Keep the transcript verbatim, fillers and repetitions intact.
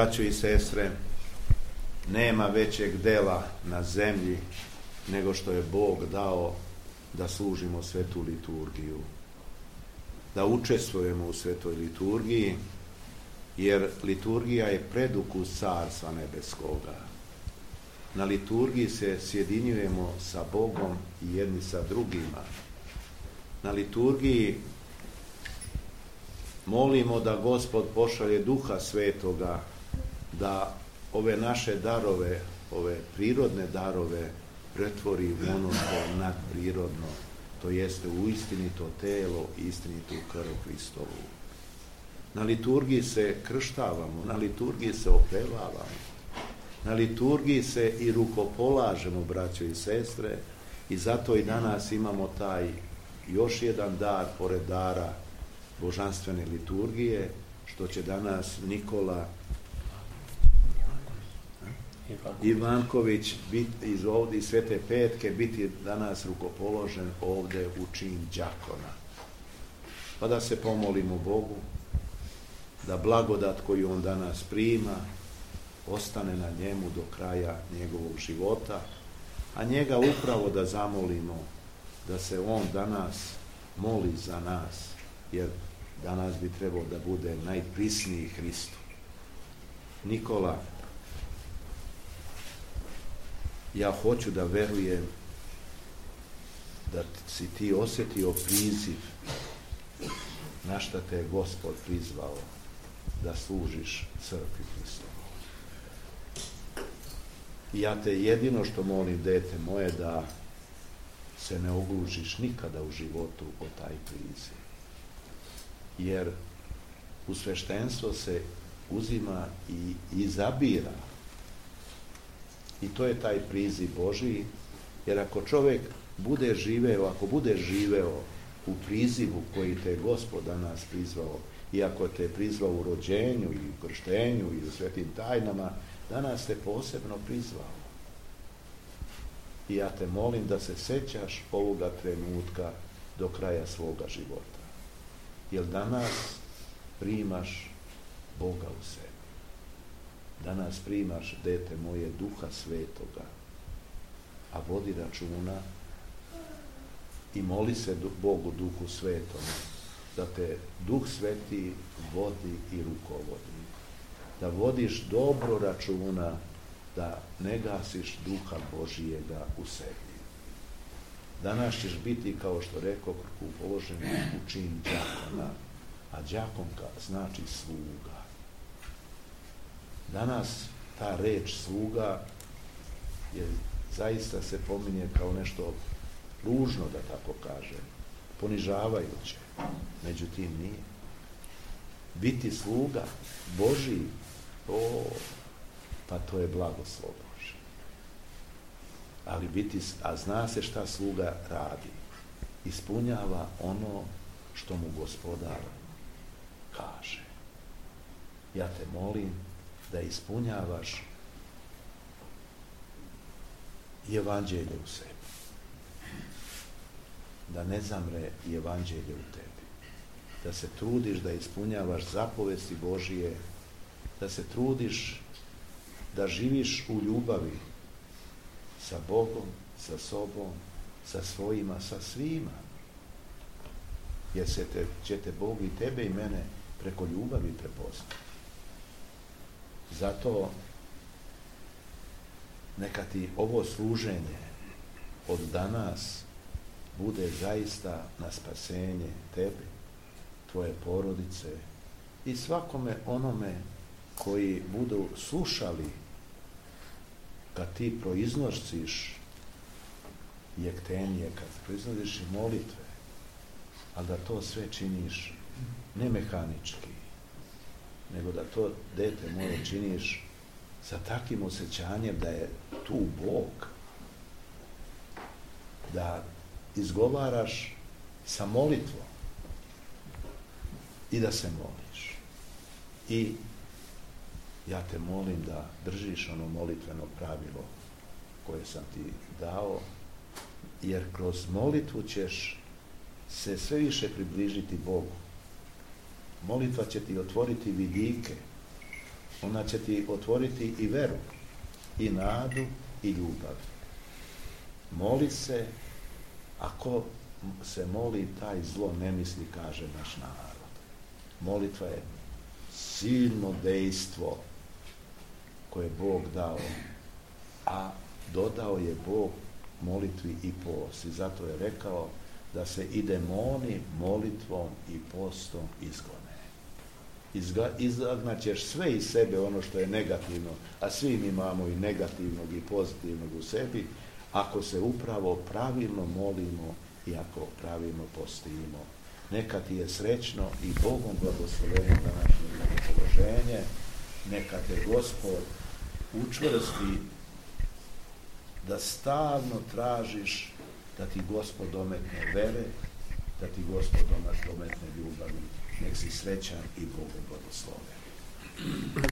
Braćo i sestre, nema većeg dela na zemlji nego što je Bog dao da služimo svetu liturgiju, da učestvujemo u svetoj liturgiji, jer liturgija je predukus Carstva nebeskoga. Na liturgiji se sjedinjujemo sa Bogom i jedni sa drugima. Na liturgiji molimo da Gospod pošalje Duha Svetoga, da ove naše darove, ove prirodne darove pretvori u ono što je nadprirodno, to jeste u istinito telo, istinitu krv Hristovu. Na liturgiji se krštavamo, na liturgiji se opevavamo, na liturgiji se i rukopolažemo, braćo i sestre, i zato i danas imamo taj još jedan dar pored dara božanstvene liturgije, što će danas Nikola Ivanković biti iz ovdje iz Svete Petke biti danas rukopoložen ovdje u čin đakona. Pa da se pomolimo Bogu da blagodat koju on danas prima ostane na njemu do kraja njegovog života, a njega upravo da zamolimo da se on danas moli za nas, jer danas bi trebao da bude najprisniji Hristu. Nikola, ja hoću da verujem da si ti osjetio priziv na šta te je Gospod prizvao da služiš crkvi Hristovu. I ja te jedino što molim, dete moje, da se ne oglušiš nikada u životu o taj priziv. Jer u sveštenstvo se uzima i izabira. I to je taj priziv Božiji, jer ako čovjek bude živeo, ako bude živeo u prizivu koji te je Gospod danas prizvao, i ako te je prizvao u rođenju i u krštenju i u svetim tajnama, danas te posebno prizvao. I ja te molim da se sećaš ovoga trenutka do kraja svoga života. Jer danas primaš Boga u sebi. Danas primaš, dete moje, Duha Svetoga, a vodi računa i moli se Bogu Duhu Svetom da te Duh Sveti vodi i rukovodi. Da vodiš dobro računa da ne gasiš Duha Božijega u sebi. Danas ćeš biti, kao što rekao, položen u čin đakona, a đakonka znači sluga. Danas ta reč sluga je, zaista se pominje kao nešto ružno, da tako kažem, ponižavajuće. Međutim, nije. Biti sluga Božiji, o, pa to je blagoslov Božji. Ali biti, a zna se šta sluga radi. Ispunjava ono što mu Gospodar kaže. Ja te molim da ispunjavaš evanđelje u sebi. Da ne zamre evanđelje u tebi. Da se trudiš da ispunjavaš zapovesti Božije, da se trudiš da živiš u ljubavi sa Bogom, sa sobom, sa svojima, sa svima. Jer se te, će te Bog i tebe i mene preko ljubavi prepoznati. Zato neka ti ovo služenje od danas bude zaista na spasenje tebi, tvoje porodice i svakome onome koji budu slušali kad ti proiznosiš jektenije, kad proiznosiš i molitve, ali da to sve činiš ne mehanički, nego da to, dete moje, činiš sa takvim osjećanjem da je tu Bog, da izgovaraš sa molitvom i da se moliš. I ja te molim da držiš ono molitveno pravilo koje sam ti dao, jer kroz molitvu ćeš se sve više približiti Bogu. Molitva će ti otvoriti vidike ona će ti otvoriti i veru, i nadu, i ljubav. Moli se, ako se moli, taj zlo ne misli, kaže naš narod. Molitva je silno dejstvo koje Bog dao, a dodao je Bog molitvi i post. I zato je rekao da se i demoni molitvom i postom izgone. Izga, izagnaćeš sve iz sebe ono što je negativno, a svi mi imamo i negativnog i pozitivnog u sebi, ako se upravo pravilno molimo i ako pravilno postimo. Neka ti je srećno i Bogom blagosloveno današnje položenje, neka te Gospod učvrsti da stalno tražiš da ti Gospod dometne vere, da ti Gospod dometne ljubavi. Nek si srećan i Bogom blagosloven.